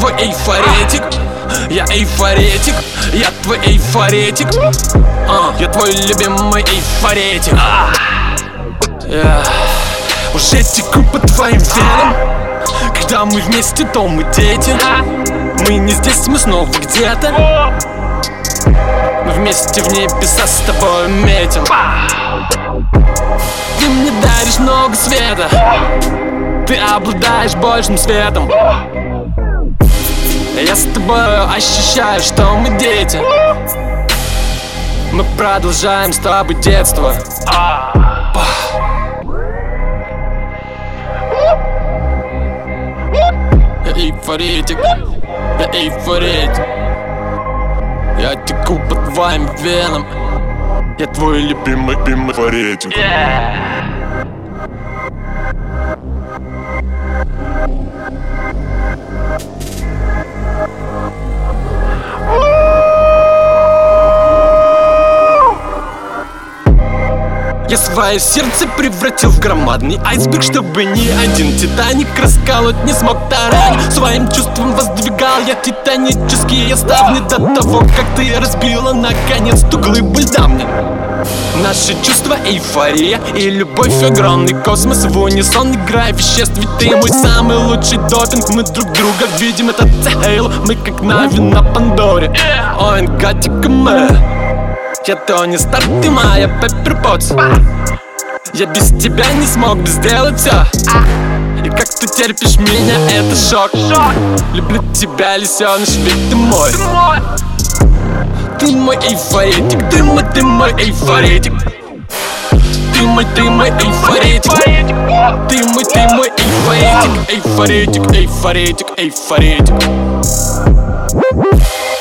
твой эйфоретик. Я эйфоретик, я твой эйфоретик. Я твой любимый эйфоретик. Уже теку по твоим венам. Когда мы вместе, то мы дети. Мы не здесь, мы снова где-то. Мы вместе в небеса с тобой метим. Ты мне даришь много света. Ты обладаешь большим светом. Я с тобой ощущаю, что мы дети. Мы продолжаем с тобой детство. Я эйфоретик, я эйфоретик. Я теку по твоим венам. Я твой любимый эйфоретик. Я свое сердце превратил в громадный айсберг, чтобы ни один Титаник расколоть не смог тарань. Своим чувством воздвигал я титанические ставни до того, как ты разбила наконец ту глыбу льда мне. Наши чувства, эйфория и любовь, огромный космос в унисон, играя веществ. Ведь ты мой самый лучший допинг. Мы друг друга видим, это Хейл. Мы как Нави на Пандоре. ОНГ мы. Я Тони Старк, ты моя Пеппер Потс. Я без тебя не смог бы сделать все. И как ты терпишь меня, это шок. Люблю тебя, лисёныш, ведь ты мой. Ты мой эйфоретик, ты мой эйфоретик. Ты мой эйфоретик. Ты мой эйфоретик. Эйфоретик, эйфоретик, эйфоретик.